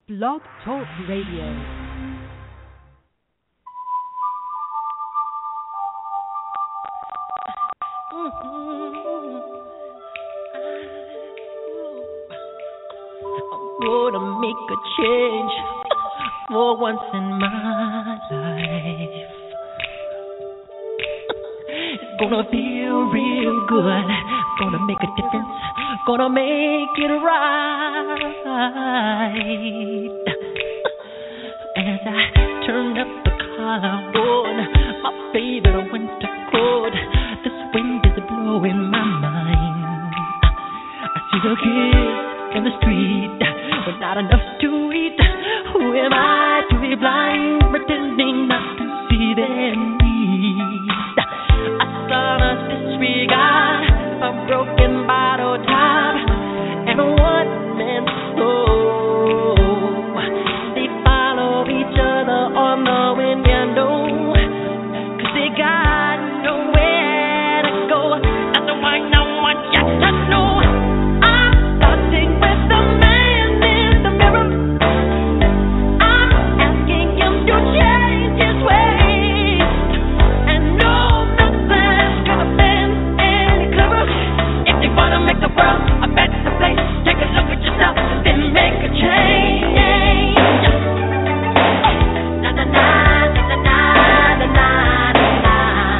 Blog Talk Radio. Gonna make a change for once in my life. It's gonna feel real good. Gonna make a difference. Gonna make it right. As I turn up the collar on my favorite winter coat, this wind is blowing my mind. I see the kids in the street with not enough to eat. Who am I to be blind, pretending not to see their needs? A son of disregard, a broken bottle top, and a one-man show. They follow each other on the wind, you know, 'cause they got nowhere to go. That's why no one gets to know. I'm starting with the man in the mirror. I'm asking him to change his ways, and no, nothing's gonna bend any clearer. If you wanna make the world a better place, take a look at yourself, then make a change. Na na na na na na na na na.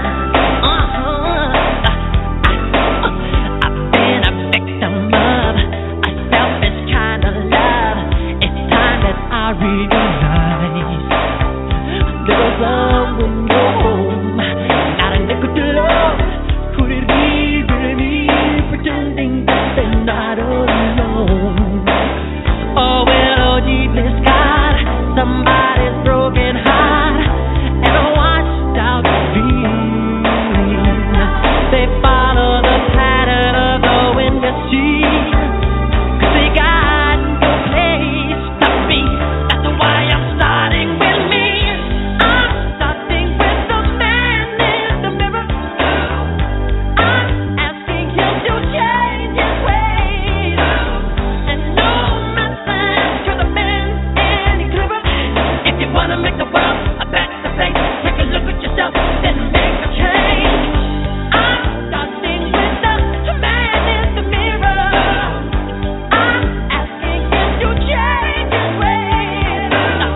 I've been a victim of a selfish kind of love. It's time that I realize there's someone home, not a nickel to love. Could it be really pretending that they're not alone? Oh well, deep in God, somebody's broken heart and a washed out dream. They follow the pattern of the wind, you see, 'cause they got no place to be. That's why I'm starting with me. I'm starting with the man in the mirror. I'm asking him to change his ways, and no nothing's gonna bend any clearer. If you wanna make the world a better place, take a look at yourself, then make a change. I'm starting with the man in the mirror. I'm asking him to change his ways.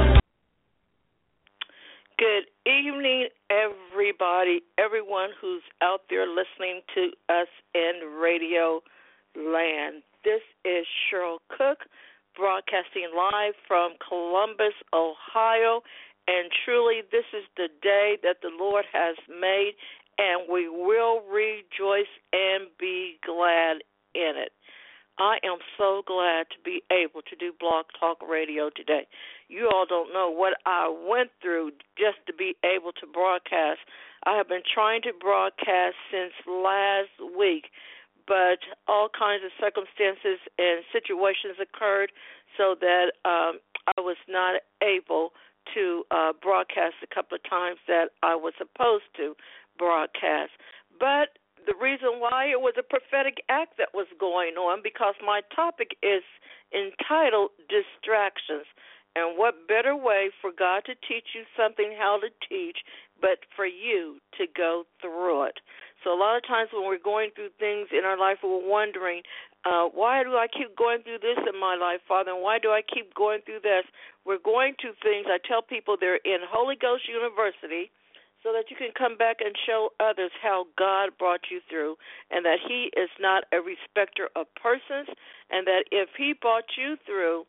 Good evening, everybody, everyone who's out there listening to us in Radio Land. This is Cheryl Cook, broadcasting live from Columbus, Ohio, and truly this is the day that the Lord has made, and we will rejoice and be glad in it. I am so glad to be able to do Blog Talk Radio today. You all don't know what I went through just to be able to broadcast. I have been trying to broadcast since last week, but all kinds of circumstances and situations occurred so that I was not able to broadcast a couple of times that I was supposed to broadcast. But the reason why, it was a prophetic act that was going on, because my topic is entitled Distractions. And what better way for God to teach you something how to teach but for you to go through it. So a lot of times when we're going through things in our life, we're wondering, why do I keep going through this in my life, Father, and why do I keep going through this? We're going through things, I tell people they're in Holy Ghost University, so that you can come back and show others how God brought you through, and that He is not a respecter of persons, and that if He brought you through,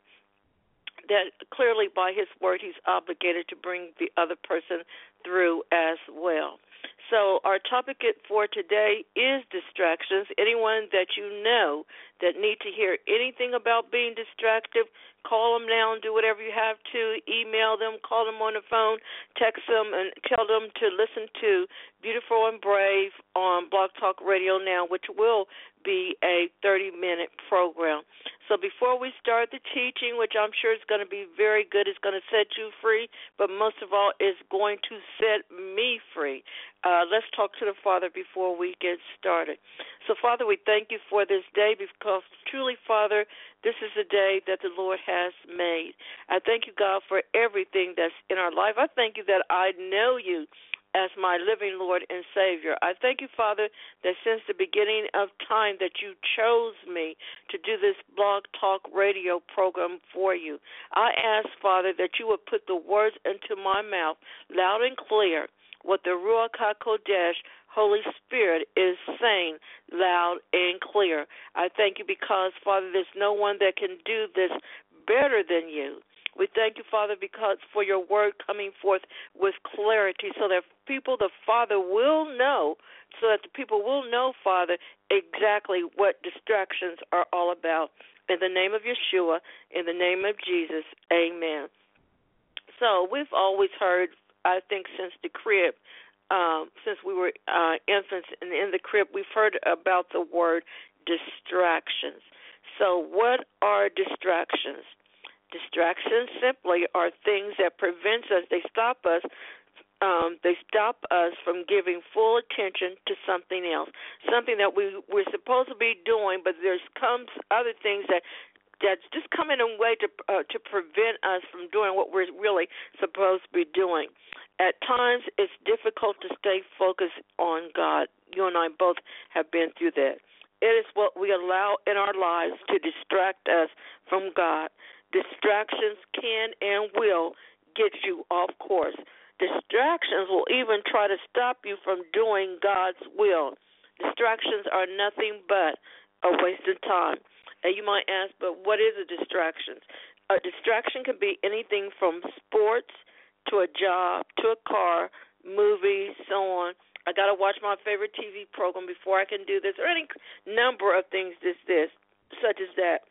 that clearly by His word He's obligated to bring the other person through as well. So our topic for today is distractions. Anyone that you know that need to hear anything about being distracted, call them now and do whatever you have to. Email them, call them on the phone, text them, and tell them to listen to Beautiful and Brave on Blog Talk Radio now, which will be a 30-minute program. So before we start the teaching, which I'm sure is going to be very good, it's going to set you free, but most of all, it's going to set me free. Let's talk to the Father before we get started. So, Father, we thank you for this day because truly, Father, This is the day that the Lord has made. I thank you, God, for everything that's in our life. I thank you that I know you as my living Lord and Savior. I thank you, Father, that since the beginning of time that you chose me to do this Blog Talk radio program for you. I ask, Father, that you would put the words into my mouth loud and clear, what the Ruach HaKodesh, Holy Spirit, is saying loud and clear. I thank you because, Father, there's no one that can do this better than you. We thank you, Father, because for your word coming forth with clarity so that people, the Father, will know, so that the people will know, Father, exactly what distractions are all about. In the name of Yeshua, in the name of Jesus, amen. So we've always heard, I think since the crib, since we were infants and in the crib, we've heard about the word distractions. So what are distractions? Distractions simply are things that prevent us. They stop us. They stop us from giving full attention to something else, something that we're supposed to be doing, but there's comes other things that's just coming in a way to prevent us from doing what we're really supposed to be doing. At times, it's difficult to stay focused on God. You and I both have been through that. It is what we allow in our lives to distract us from God. Distractions can and will get you off course. Distractions will even try to stop you from doing God's will. Distractions are nothing but a waste of time. And you might ask, but what is a distraction? A distraction can be anything from sports to a job to a car, movies, so on. I got to watch my favorite TV program before I can do this, or any number of things such as that.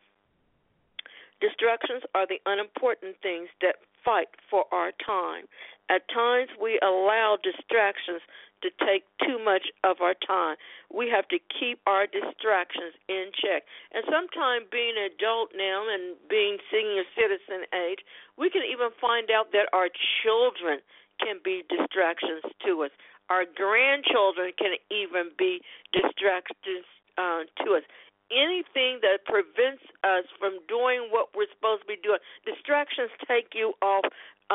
Distractions are the unimportant things that fight for our time. At times, we allow distractions to take too much of our time. We have to keep our distractions in check. And sometimes, being an adult now and being senior citizen age, we can even find out that our children can be distractions to us. Our grandchildren can even be distractions to us. Anything that prevents us from doing what we're supposed to be doing. Distractions take you off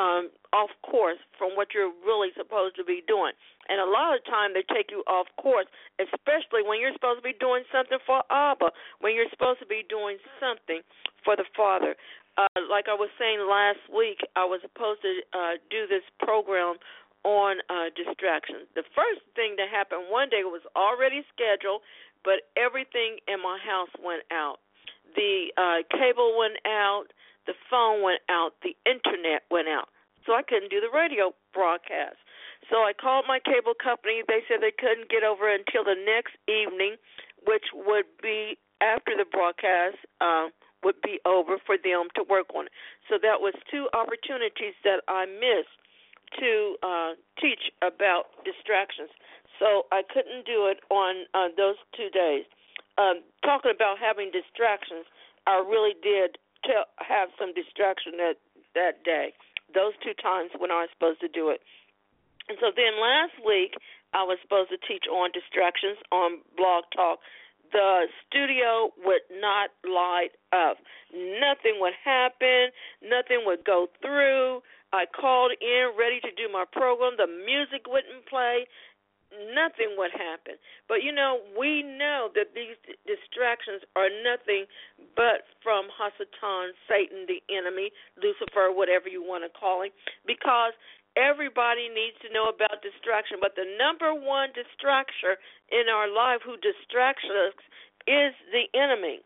course from what you're really supposed to be doing. And a lot of the time they take you off course, especially when you're supposed to be doing something for Abba, when you're supposed to be doing something for the Father. Like I was saying last week, I was supposed to do this program on distractions. The first thing that happened one day was already scheduled, but everything in my house went out. The cable went out, the phone went out, the internet went out. So I couldn't do the radio broadcast. So I called my cable company. They said they couldn't get over until the next evening, which would be after the broadcast would be over for them to work on it. So that was two opportunities that I missed to teach about distractions. So I couldn't do it on those 2 days. Talking about having distractions, I really did have some distraction that day, those 2 times when I was supposed to do it. And so then last week, I was supposed to teach on distractions on Blog Talk. The studio would not light up. Nothing would happen. Nothing would go through. I called in ready to do my program. The music wouldn't play. Nothing would happen. But, we know that these distractions are nothing but from Hasatan, Satan, the enemy, Lucifer, whatever you want to call him, because everybody needs to know about distraction. But the number one distractor in our life who distracts us is the enemy.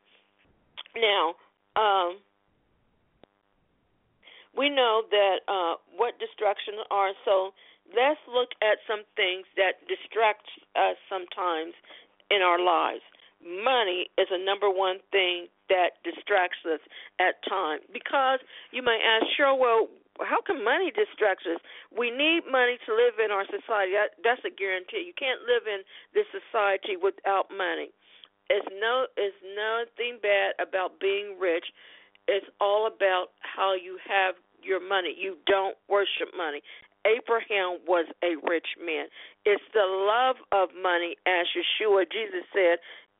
Now, we know that what distractions are, so let's look at some things that distract us sometimes in our lives. Money is a number one thing that distracts us at times. Because you may ask, sure, well, how can money distract us? We need money to live in our society. That's a guarantee. You can't live in this society without money. It's nothing bad about being rich. It's all about how you have your money. You don't worship money. Abraham was a rich man. It's the love of money, as Jesus said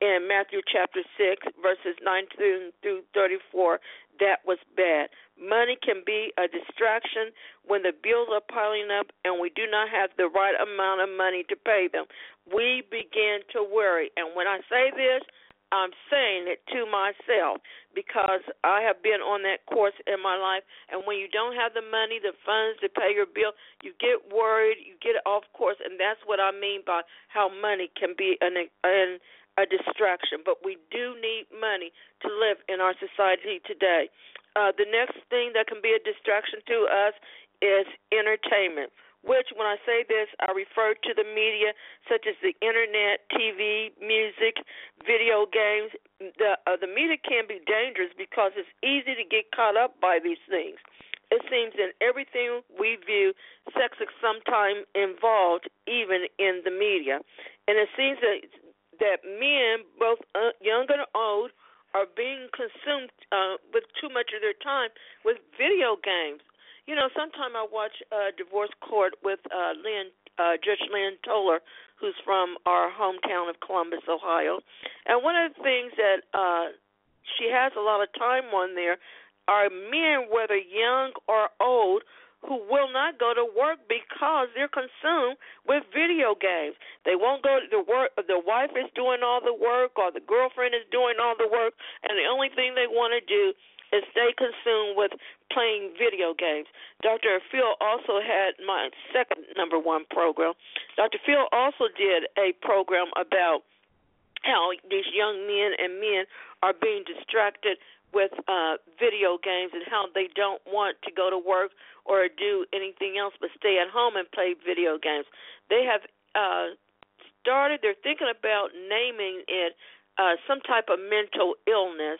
in Matthew chapter 6, verses 19 through 34, that was bad. Money can be a distraction when the bills are piling up and we do not have the right amount of money to pay them. We begin to worry. And when I say this, I'm saying it to myself because I have been on that course in my life. And when you don't have the money, the funds to pay your bill, you get worried, you get off course. And that's what I mean by how money can be a distraction. But we do need money to live in our society today. The next thing that can be a distraction to us is entertainment, which, when I say this, I refer to the media such as the internet, TV, music, video games. The media can be dangerous because it's easy to get caught up by these things. It seems in everything we view, sex is sometimes involved, even in the media. And it seems that men, both young and old, are being consumed with too much of their time with video games. You know, sometimes I watch Divorce Court with Judge Lynn Toller, who's from our hometown of Columbus, Ohio. And one of the things that she has a lot of time on there are men, whether young or old, who will not go to work because they're consumed with video games. They won't go to work. The wife is doing all the work or the girlfriend is doing all the work, and the only thing they want to do is stay consumed with playing video games. Dr. Phil also had my second number one program. Dr. Phil also did a program about how these young men and men are being distracted with video games and how they don't want to go to work or do anything else but stay at home and play video games. They have they're thinking about naming it some type of mental illness,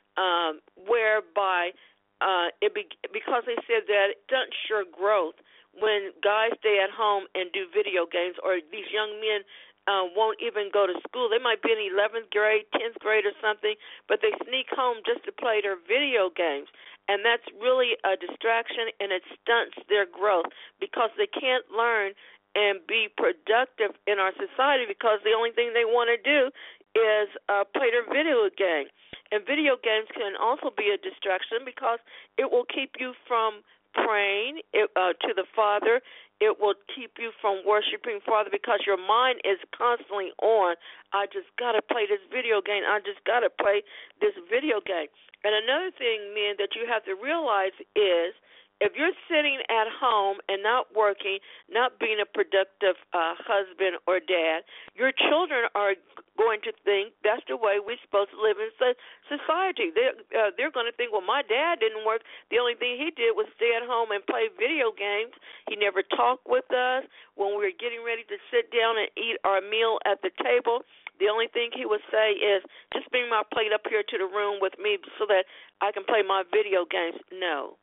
whereby because they said that it doesn't sure growth when guys stay at home and do video games, or these young men won't even go to school. They might be in 11th grade, 10th grade or something, but they sneak home just to play their video games. And that's really a distraction, and it stunts their growth because they can't learn and be productive in our society because the only thing they want to do is play their video game. And video games can also be a distraction because it will keep you from praying to the Father. It will keep you from worshiping Father because your mind is constantly on, I just got to play this video game. I just got to play this video game. And another thing, men, that you have to realize is if you're sitting at home and not working, not being a productive husband or dad, your children are going to think that's the way we're supposed to live in society. They're going to think, well, my dad didn't work. The only thing he did was stay at home and play video games. He never talked with us. When we were getting ready to sit down and eat our meal at the table, the only thing he would say is, just bring my plate up here to the room with me so that I can play my video games. No.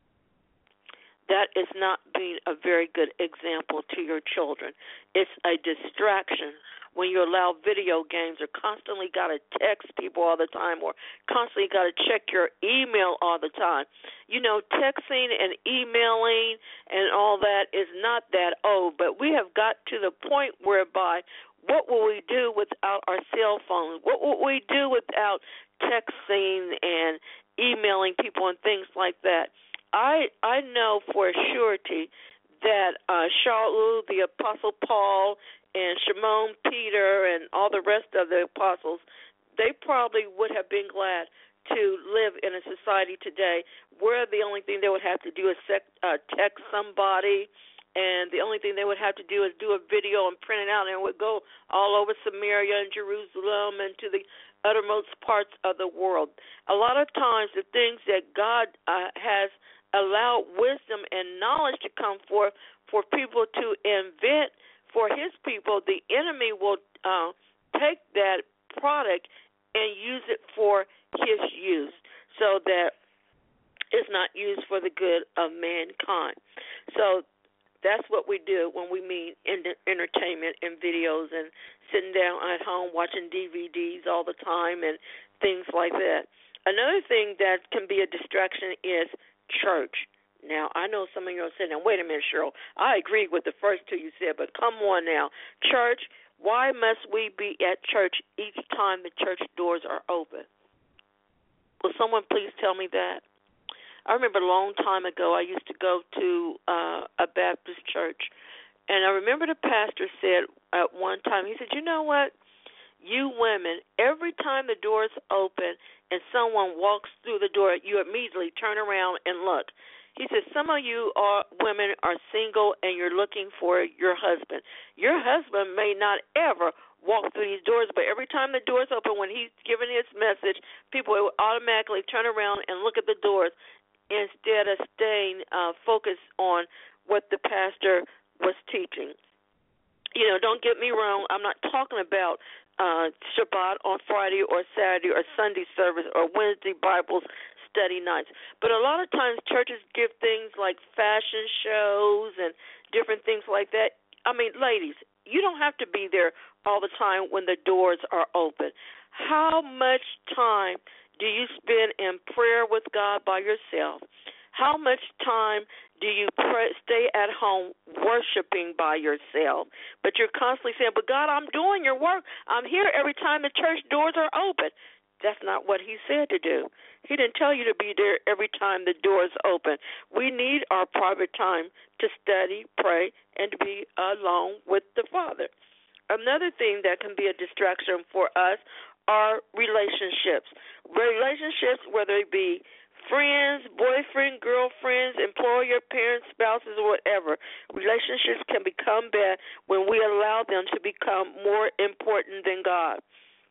That is not being a very good example to your children. It's a distraction when you allow video games or constantly got to text people all the time or constantly got to check your email all the time. You know, texting and emailing and all that is not that old, but we have got to the point whereby what will we do without our cell phones? What will we do without texting and emailing people and things like that? I know for a surety that Shaul, the Apostle Paul, and Shimon Peter, and all the rest of the apostles, they probably would have been glad to live in a society today where the only thing they would have to do is text somebody, and the only thing they would have to do is do a video and print it out, and it would go all over Samaria and Jerusalem and to the uttermost parts of the world. A lot of times the things that God has allowed wisdom and knowledge to come forth for people to invent for his people, the enemy will take that product and use it for his use so that it's not used for the good of mankind. So that's what we do when we mean entertainment and videos and sitting down at home watching DVDs all the time and things like that. Another thing that can be a distraction is church. Now, I know some of you are saying, now, wait a minute, Cheryl, I agree with the first two you said, but come on now. Church, Why must we be at church each time the church doors are open? Will someone please tell me that? I remember a long time ago I used to go to a Baptist church, and I remember the pastor said at one time, he said, you know what? You women, every time the doors open and someone walks through the door, you immediately turn around and look. He said, some of you women are single and you're looking for your husband. Your husband may not ever walk through these doors, but every time the doors open, when he's giving his message, people will automatically turn around and look at the doors instead of staying focused on what the pastor was teaching. You know, don't get me wrong. I'm not talking about Shabbat on Friday or Saturday or Sunday service or Wednesday Bible study nights. But a lot of times churches give things like fashion shows and different things like that. I mean, ladies, you don't have to be there all the time when the doors are open. How much time do you spend in prayer with God by yourself? How much time do you stay at home worshiping by yourself? But you're constantly saying, but God, I'm doing your work. I'm here every time the church doors are open. That's not what he said to do. He didn't tell you to be there every time the doors open. We need our private time to study, pray, and to be alone with the Father. Another thing that can be a distraction for us are relationships. Relationships, whether it be friends, boyfriend, girlfriends, employer, parents, spouses, or whatever. Relationships can become bad when we allow them to become more important than God.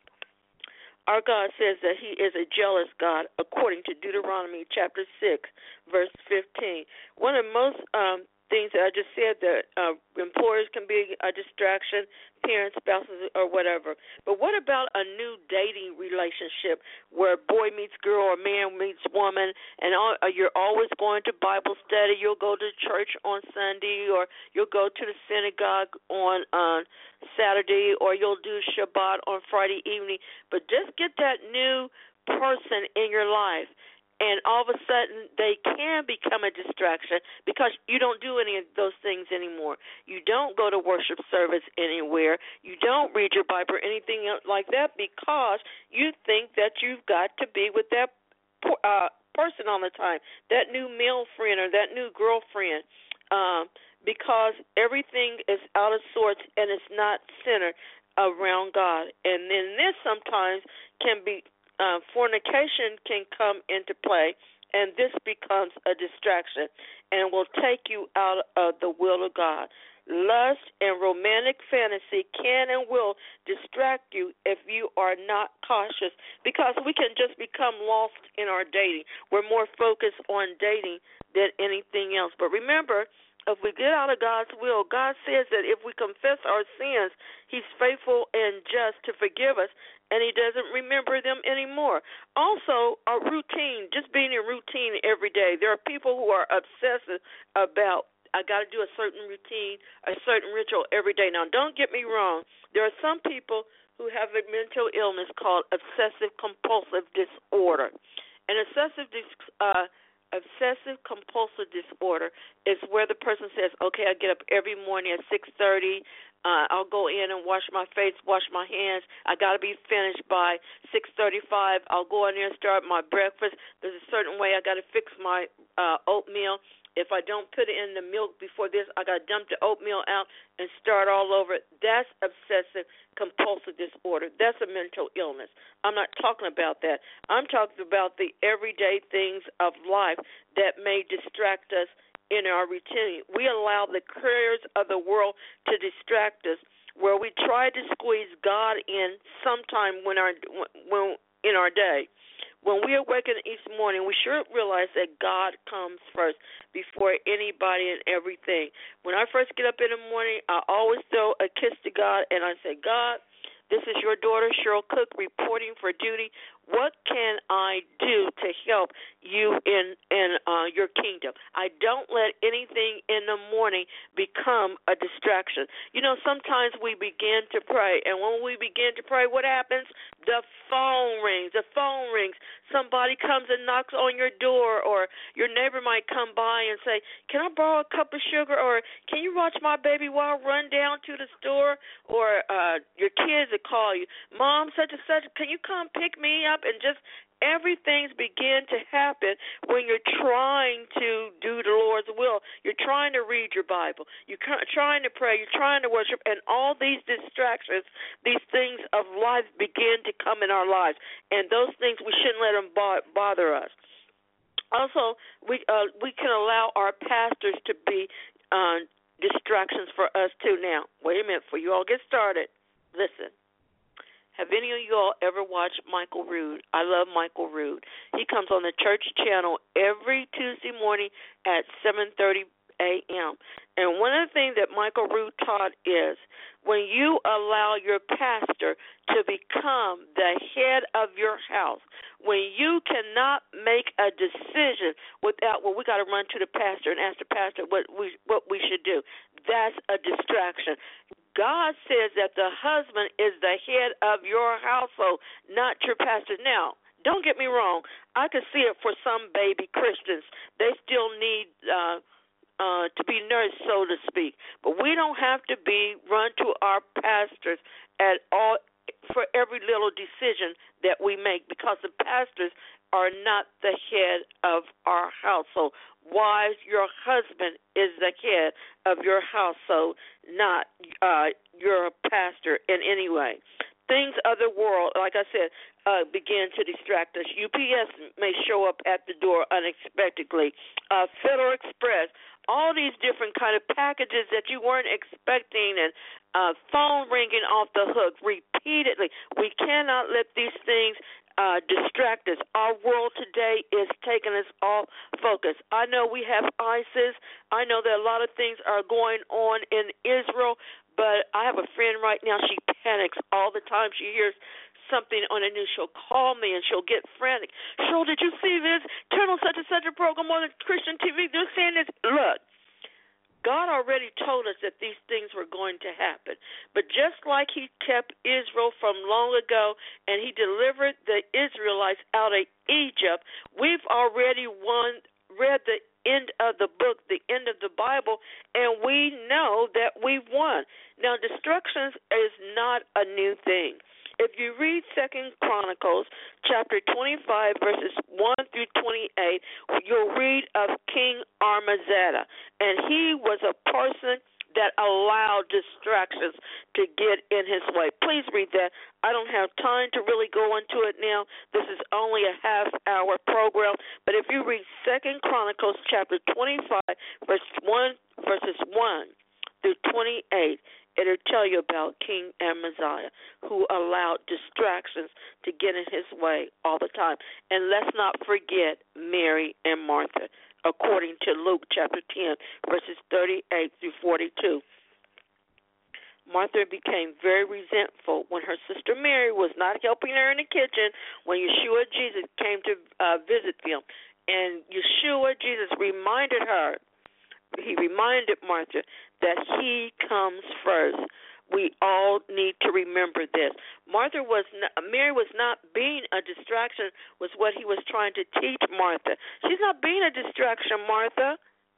Our God says that he is a jealous God, according to Deuteronomy chapter 6, verse 15. One of the most things that I just said, that employers can be a distraction, parents, spouses, or whatever. But what about a new dating relationship where a boy meets girl or man meets woman, and you're always going to Bible study, you'll go to church on Sunday, or you'll go to the synagogue on Saturday, or you'll do Shabbat on Friday evening. But just get that new person in your life, and all of a sudden they can become a distraction because you don't do any of those things anymore. You don't go to worship service anywhere. You don't read your Bible or anything like that because you think that you've got to be with that person all the time, that new male friend or that new girlfriend, because everything is out of sorts and it's not centered around God. And then this sometimes can be fornication can come into play, and this becomes a distraction and will take you out of the will of God. Lust and romantic fantasy can and will distract you if you are not cautious, because we can just become lost in our dating. We're more focused on dating than anything else. But remember, if we get out of God's will, God says that if we confess our sins, he's faithful and just to forgive us, and he doesn't remember them anymore. Also, our routine, just being in routine every day. There are people who are obsessive about, I got to do a certain routine, a certain ritual every day. Now, don't get me wrong. There are some people who have a mental illness called obsessive-compulsive disorder. And obsessive-compulsive disorder is where the person says, okay, I get up every morning at 6:30. I'll go in and wash my face, wash my hands. I got to be finished by 6:35. I'll go in there and start my breakfast. There's a certain way I got to fix my oatmeal. If I don't put it in the milk before this, I got to dump the oatmeal out and start all over. That's obsessive-compulsive disorder. That's a mental illness. I'm not talking about that. I'm talking about the everyday things of life that may distract us in our routine. We allow the cares of the world to distract us, where we try to squeeze God in sometime when in our day. When we awaken each morning, we should realize that God comes first before anybody and everything. When I first get up in the morning, I always throw a kiss to God, and I say, God, this is your daughter, Cheryl Cook, reporting for duty. What can I do to help you in your kingdom. I don't let anything in the morning become a distraction. You know, sometimes we begin to pray, and when we begin to pray, what happens? The phone rings. The phone rings. Somebody comes and knocks on your door, or your neighbor might come by and say, "Can I borrow a cup of sugar?" Or, "Can you watch my baby while I run down to the store?" Or your kids will call you, "Mom, such and such, can you come pick me up?" And just everything's begin to happen when you're trying to do the Lord's will. You're trying to read your Bible. You're trying to pray. You're trying to worship. And all these distractions, these things of life begin to come in our lives. And those things, we shouldn't let them bother us. Also, we can allow our pastors to be distractions for us too. Now, wait a minute, before you all get started, listen. Have any of you all ever watched Michael Rood? I love Michael Rood. He comes on the church channel every Tuesday morning at 7:30 a.m. And one of the things that Michael Rood taught is when you allow your pastor to become the head of your house, when you cannot make a decision without, well, we got to run to the pastor and ask the pastor what we should do. That's a distraction. God says that the husband is the head of your household, not your pastor. Now, don't get me wrong. I can see it for some baby Christians. They still need to be nursed, so to speak. But we don't have to run to our pastors at all for every little decision that we make, because the pastors are not the head of our household. Wives, your husband is the head of your household, not your pastor in any way. Things of the world, like I said, begin to distract us. UPS may show up at the door unexpectedly. Federal Express, all these different kind of packages that you weren't expecting, and phone ringing off the hook repeatedly. We cannot let these things distract us. Our world today is taking us off focus. I know we have ISIS. I know that a lot of things are going on in Israel, but I have a friend right now. She panics all the time. She hears something on the news. She'll call me and she'll get frantic. "Cheryl, did you see this? Turn on such and such a program on the Christian TV. They're saying this." Look, God already told us that these things were going to happen. But just like he kept Israel from long ago and he delivered the Israelites out of Egypt, we've already read the end of the book, the end of the Bible, and we know that we've won. Now, destruction is not a new thing. If you read 2 Chronicles chapter 25, verses 1 through 28, you'll read of King Amaziah, and he was a person that allowed distractions to get in his way. Please read that. I don't have time to really go into it now. This is only a half-hour program. But if you read 2 Chronicles chapter 25, verses 1 through 28, it'll tell you about King Amaziah, who allowed distractions to get in his way all the time. And let's not forget Mary and Martha, according to Luke chapter 10, verses 38 through 42. Martha became very resentful when her sister Mary was not helping her in the kitchen when Yeshua Jesus came to visit them. And Yeshua Jesus reminded her, he reminded Martha that he comes first. We all need to remember this. Mary was not being a distraction, was what he was trying to teach Martha. She's not being a distraction, Martha.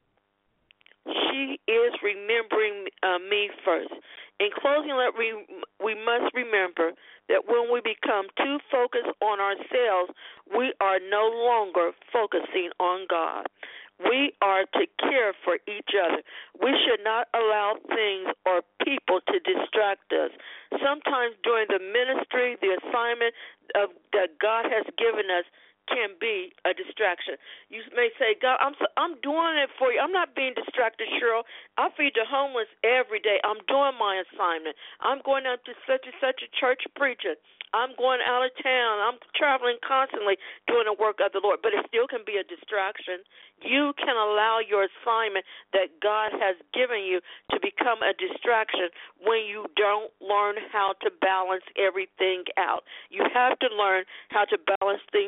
She is remembering me first. In closing, we must remember that when we become too focused on ourselves, we are no longer focusing on God. We are to care for each other. We should not allow things or people to distract us. Sometimes during the ministry, the assignment that God has given us can be a distraction. You may say, "God, I'm doing it for you. I'm not being distracted, Cheryl. I feed the homeless every day. I'm doing my assignment. I'm going out to such and such a church preaching. I'm going out of town. I'm traveling constantly doing the work of the Lord." But it still can be a distraction. You can allow your assignment that God has given you to become a distraction when you don't learn how to balance everything out. You have to learn how to balance things out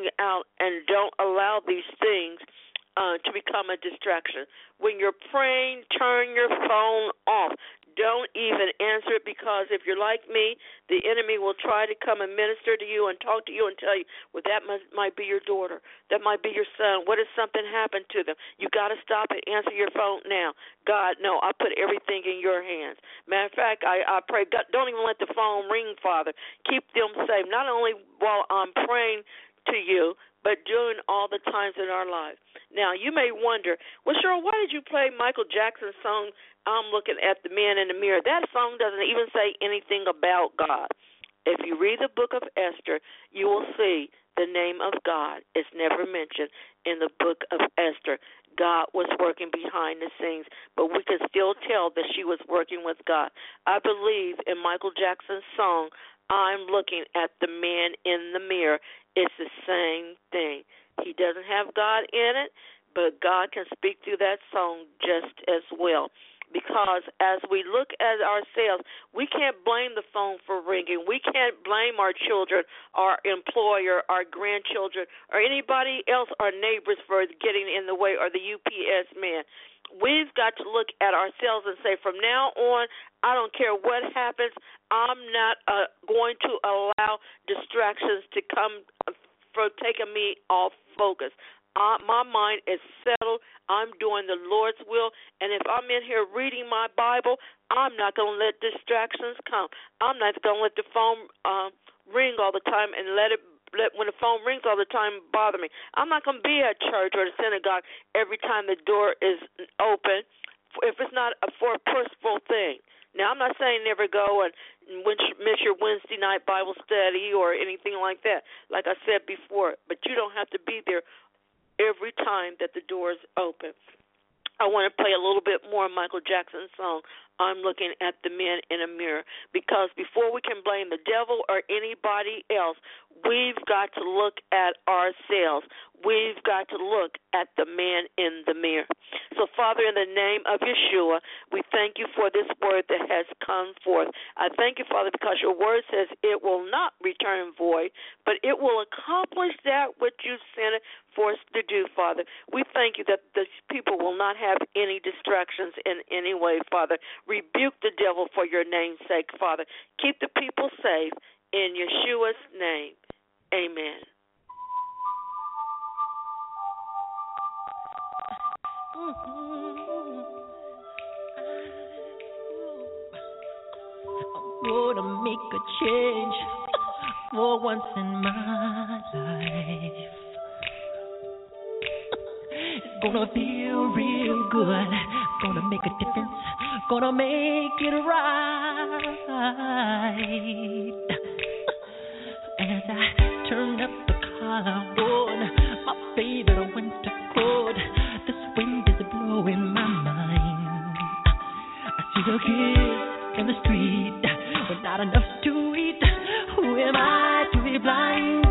don't allow these things to become a distraction. When you're praying, turn your phone off. Don't even answer it, because if you're like me, the enemy will try to come and minister to you and talk to you and tell you, well, that might be your daughter. That might be your son. What if something happened to them? You got to stop and answer your phone now. God, no, I put everything in your hands. Matter of fact, I pray, God, don't even let the phone ring, Father. Keep them safe, not only while I'm praying to you, but during all the times in our lives. Now, you may wonder, well, Cheryl, why did you play Michael Jackson's song, I'm Looking at the Man in the Mirror? That song doesn't even say anything about God. If you read the book of Esther, you will see the name of God is never mentioned in the book of Esther. God was working behind the scenes, but we can still tell that she was working with God. I believe in Michael Jackson's song, I'm Looking at the Man in the Mirror. It's the same thing. He doesn't have God in it, but God can speak through that song just as well. Because as we look at ourselves, we can't blame the phone for ringing. We can't blame our children, our employer, our grandchildren, or anybody else, our neighbors, for getting in the way, or the UPS man. We've got to look at ourselves and say, from now on, I don't care what happens, I'm not going to allow distractions to come for taking me off focus. My mind is settled. I'm doing the Lord's will. And if I'm in here reading my Bible, I'm not going to let distractions come. I'm not going to let the phone ring all the time and let when the phone rings all the time bother me. I'm not going to be at church or the synagogue every time the door is open if it's not for a purposeful thing. Now, I'm not saying never go and miss your Wednesday night Bible study or anything like that, like I said before, but you don't have to be there every time that the door is open. I want to play a little bit more Michael Jackson's song, I'm Looking at the Man in a Mirror, because before we can blame the devil or anybody else, we've got to look at ourselves. We've got to look at the man in the mirror. So, Father, in the name of Yeshua, we thank you for this word that has come forth. I thank you, Father, because your word says it will not return void, but it will accomplish that which you sent it for us to do, Father. We thank you that the people will not have any distractions in any way, Father. Rebuke the devil for your name's sake, Father. Keep the people safe in Yeshua's name. Amen. I'm gonna make a change for once in my life. It's gonna feel real good. Gonna make a difference. Gonna make it right. As I turn up the collar on my favorite winter coat, this wind is blowing my mind. I see the kids in the street with not enough to eat. Who am I to be blind?